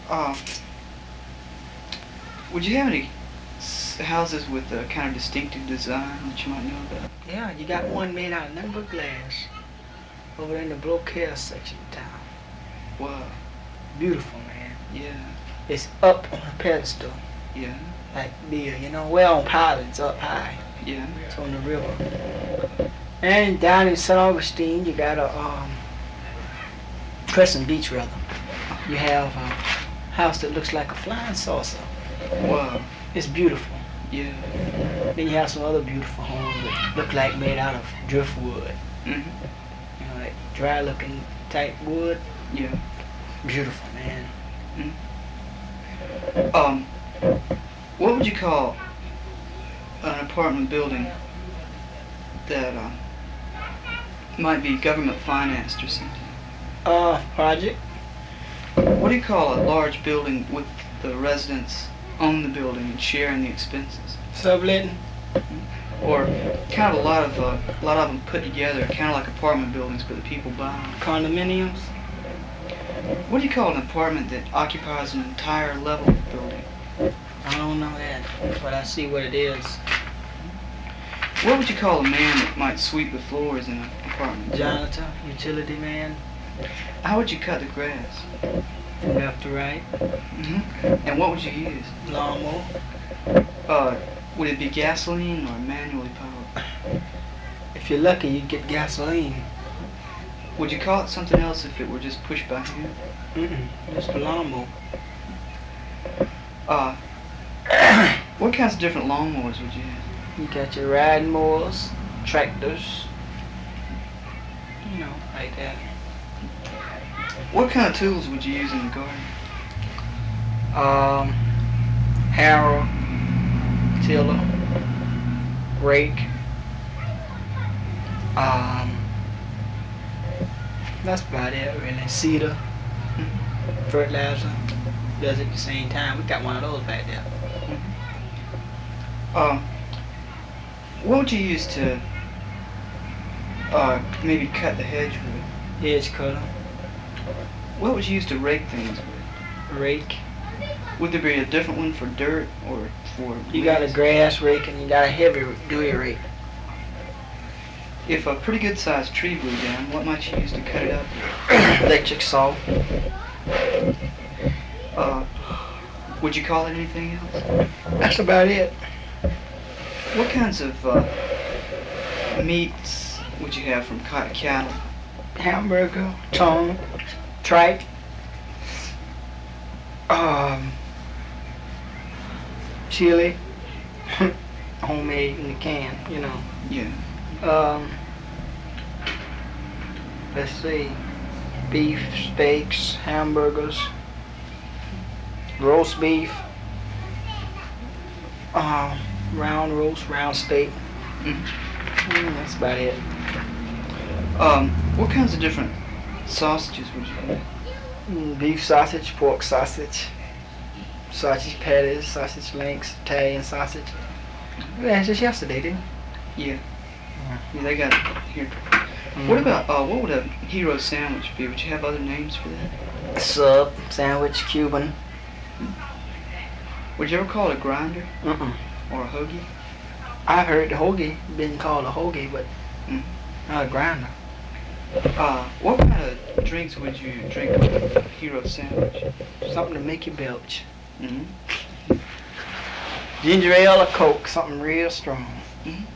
Uh, would you have any houses with a kind of distinctive design that you might know about? Yeah, you got one made out of nothing but glass over in the Brocaire section of town. Wow. Beautiful, man. Yeah. It's up on a pedestal, Yeah. like beer, you know. Well, on pilots up high. Yeah. It's on the river. And down in St. Augustine, you got a Crescent Beach, rather. You have a house that looks like a flying saucer. Wow. It's beautiful. Yeah. Then you have some other beautiful homes that look like made out of driftwood. Mhm. You know, like dry looking type wood. Yeah. Beautiful, man. What would you call an apartment building that might be government financed or something? Project? What do you call a large building with the residents own the building and sharing the expenses? Subletting? Or kind of a lot of them put together, kind of like apartment buildings, but the people buy them. Condominiums? What do you call an apartment that occupies an entire level of building? I don't know that, but I see what it is. What would you call a man that might sweep the floors in an apartment? Janitor, utility man, How would you cut the grass? from left to right, And what would you use? lawnmower. Would it be gasoline or manually powered? If you're lucky, you get gasoline. Would you call it something else if it were just pushed by hand? Just a lawnmower. What kinds of different lawnmowers would you have? You got your riding mowers, tractors, you know, like that. What kind of tools would you use in the garden? Harrow, tiller, rake. That's about it, really. Seeder, fertilizer. Does it at the same time. We got one of those back there. What would you use to maybe cut the hedge with? Hedge cutter, What would you use to rake things with? rake. Would there be a different one for dirt or for You got a leaves? grass rake and you got a heavy duty rake. If a pretty good sized tree blew down, what might you use to cut it up? Electric saw. Would you call it anything else? That's about it. What kinds of meats would you have from cattle? Hamburger, tongue, tripe. Chili. Homemade in the can, you know. Yeah. Let's see. Beef, steaks, hamburgers, roast beef, round roast, round steak. That's about it. What kinds of different sausages would you have? Beef sausage, pork sausage, sausage patties, sausage links, Italian sausage. We had this yesterday, didn't Yeah. Yeah, they got it here. What about, what would a hero sandwich be? Would you have other names for that? we? Sub, sandwich, Cuban. Would you ever call it a grinder Mm-mm. or a hoagie? I've heard the hoagie been called a hoagie, but not a grinder. What kind of drinks would you drink with a hero sandwich? Something to make you belch. Mm-hmm. Ginger ale or Coke, something real strong. Mm-hmm.